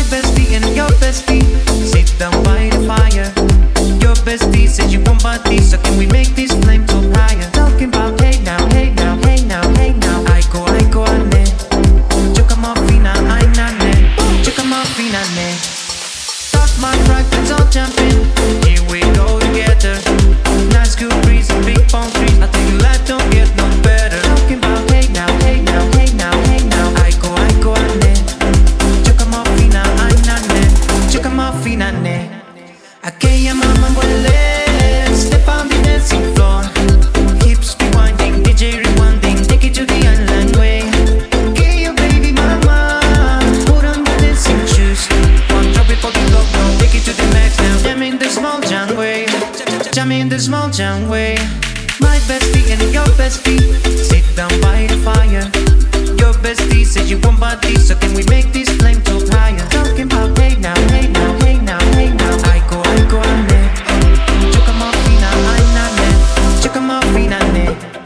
bestie and your bestie sit down by the fire. Your bestie says you want body, so can we make this flame go higher? Talking about hey now, hey now, hey now, hey now. Aiko, ane. Chuka mo fina, ay nane. Chuka mo fina, ne. Talk my rock, let's all jump in. Here we go together. Nice cool breeze and big palm trees. I tell you life don't get no better. Talking about hey now, hey now, hey now, hey now. Aiko, ane. Chuka mo fina, ay nane. Chuka mo fina, ne. Aquella mama huele, step on the dancing floor. Hips rewinding, DJ rewinding, take it to the island way. Aquella baby mama, put on the dancing shoes. One drop it for the go, take it to the max now. Jam in the small jam way, jam in the small jam way. My bestie and your bestie sit down by the fire. Your bestie says you want body, so can we make this flame go higher? Talking about hey now, hey now, hey now, hey now. Aiko, ane. Chuka mo fina, ay nane. Chuka mo fina, ne.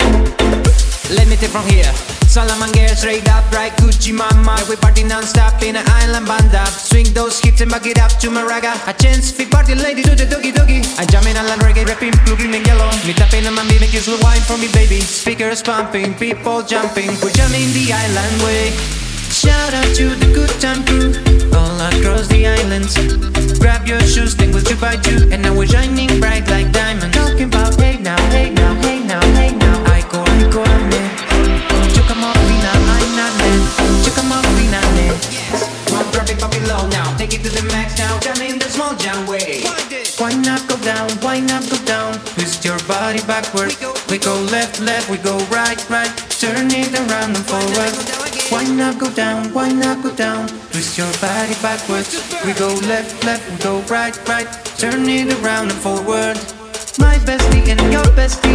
Let me take from here. Salamanguera, straight up, right Gucci mama. We party non-stop in an island banda. Swing those hips and back it up to Maraga. A chance for party lady to the doggy doggy. I'm jamming island reggae, rapping blue, green and yellow. Me tapping on my baby, make you slow wine for me baby. Speakers pumping, people jumping. We're jamming the island way. Shout out to the good time crew all across the islands. Grab your shoes, then we'll 2x2. And now we're shining bright like diamonds. Talking about hey now, hey now, hey now, hey now. Aiko, ane. Chuka mo fina, ay nane. Chuka mo fina, ne. One drop it, pop it low now. Take it to the max now. Jam in the small jam way. Why not go down? Why not go down? Twist your body backward. We go left, left. We go right, right. Turn it around and forward. Why not go down? Why not go down? Twist your body backwards. We go left, left. We go right, right. Turn it around and forward. My bestie and your bestie